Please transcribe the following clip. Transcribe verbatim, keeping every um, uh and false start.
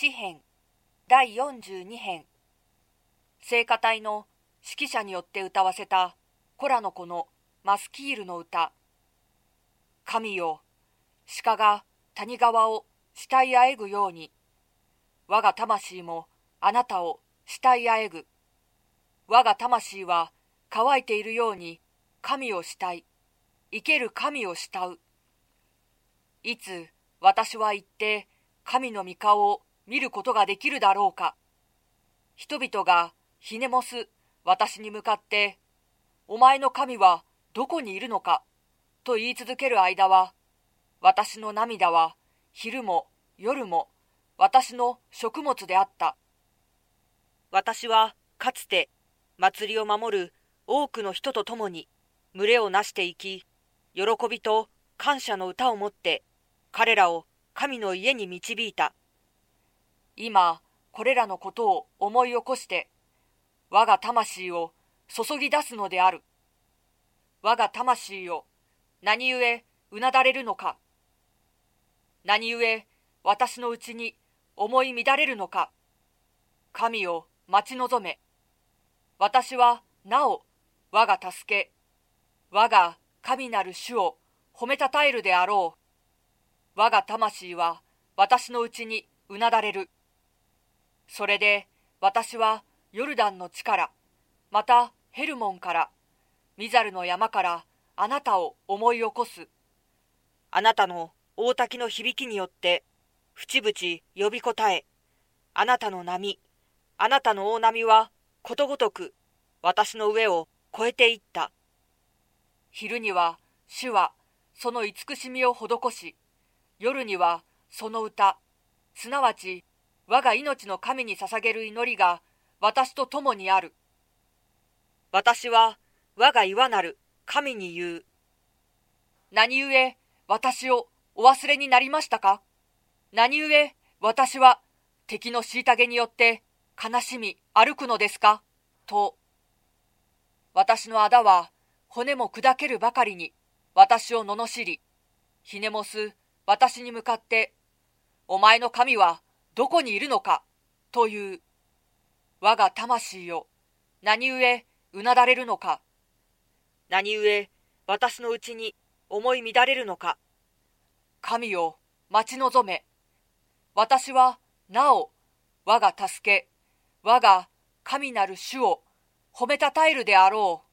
詩編だいよんじゅうに編、聖歌隊の指揮者によって歌わせたコラの子のマスキールの歌。神よ、鹿が谷川を慕いあえぐように、我が魂もあなたを慕いあえぐ。我が魂は乾いているように神を慕い、生ける神を慕う。いつ私は行って神の御顔を見ることができるだろうか。人々がひねもす私に向かって、お前の神はどこにいるのかと言い続ける間は、私の涙は昼も夜も私の食物であった。私はかつて祭りを守る多くの人と共に群れをなしていき、喜びと感謝の歌をもって彼らを神の家に導いた。今これらのことを思い起こして我が魂を注ぎ出すのである。我が魂よ、何故うなだれるのか。何故私のうちに思い乱れるのか。神を待ち望め。私はなお我が助け、我が神なる主を褒めたたえるであろう。我が魂は私のうちにうなだれる。それで私はヨルダンの地から、またヘルモンから、ミザルの山からあなたを思い起こす。あなたの大滝の響きによって淵々呼び答え、あなたの波、あなたの大波はことごとく私の上を越えていった。昼には主はその慈しみを施し、夜にはその歌、すなわち我が命の神に捧げる祈りが私と共にある。私は我が岩なる神に言う。何故私をお忘れになりましたか。何故私は敵の虐げによって悲しみ歩くのですかと。私の仇は骨も砕けるばかりに私を罵り、ひねもす私に向かって、お前の神はどこにいるのかという。我が魂よ、何故うなだれるのか。何故私のうちに思い乱れるのか。神を待ち望め。私はなお我が助け、我が神なる主を褒めたたえるであろう。